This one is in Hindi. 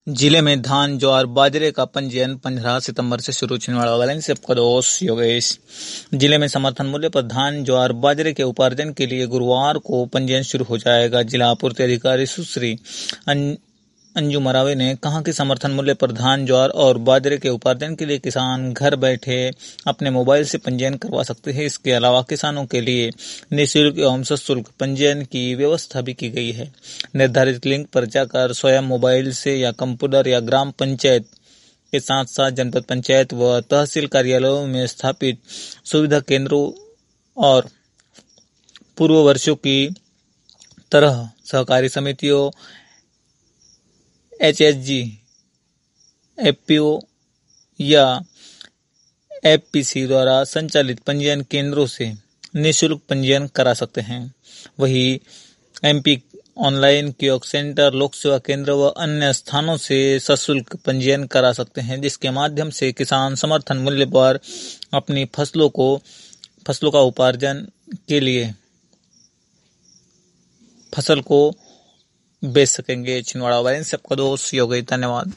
जिले में धान, ज्वार, बाजरे का पंजीयन 15 सितंबर से शुरू। छिंदवाड़ा वाले से आपका दोस्त योगेश। जिले में समर्थन मूल्य पर धान, ज्वार, बाजरे के उपार्जन के लिए गुरुवार को पंजीयन शुरू हो जाएगा। जिला आपूर्ति अधिकारी सुश्री अंजू मरावे ने कहा कि समर्थन मूल्य पर धान, ज्वार और बाजरे के उपार्जन के लिए किसान घर बैठे अपने मोबाइल से पंजीयन करवा सकते हैं। इसके अलावा किसानों के लिए निःशुल्क एवं सशुल्क पंजीयन की व्यवस्था भी की गई है। निर्धारित लिंक पर जाकर स्वयं मोबाइल से या कंप्यूटर या ग्राम पंचायत के साथ साथ जनपद पंचायत व तहसील कार्यालयों में स्थापित सुविधा केंद्रों और पूर्व वर्षों की तरह सहकारी समितियों, HSG, FPO या FPC द्वारा संचालित पंजीयन केंद्रों से निःशुल्क पंजीयन करा सकते हैं। वहीं MP ऑनलाइन कियोस्क सेंटर, लोक सेवा केंद्र व अन्य स्थानों से सशुल्क पंजीयन करा सकते हैं, जिसके माध्यम से किसान समर्थन मूल्य पर अपनी फसलों का उपार्जन के लिए फसल को बेच सकेंगे। छिंदवाड़ा वाले से आपका दोस्त योगेश, धन्यवाद।